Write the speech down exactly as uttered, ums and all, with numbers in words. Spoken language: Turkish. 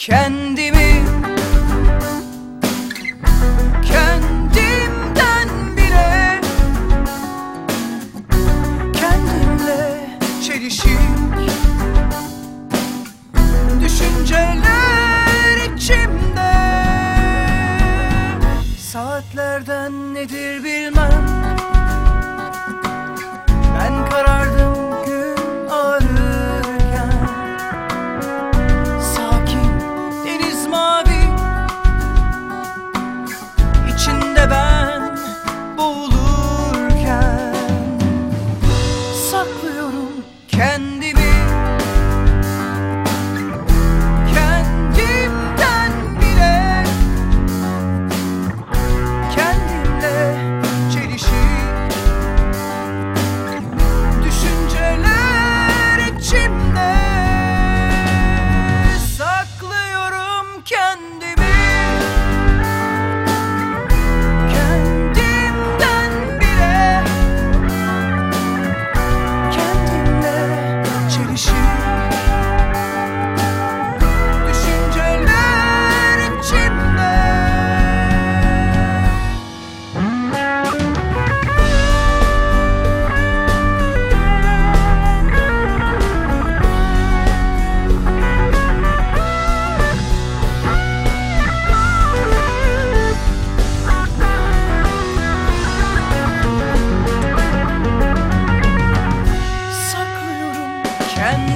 Kendimi kendimden bile, kendimle çelişik düşünceler içimde. Saatlerden nedir bilmem, ben karardım gün ağrırken. Sakin deniz mavi, içinde ben boğulurken. Saklıyorum kendimi kendimden bile, kendimle çelişik düşünceler içimde. Saklıyorum kendimi kendimden bile, kendimle çelişik düşünceler içimde. Saklıyorum kendimi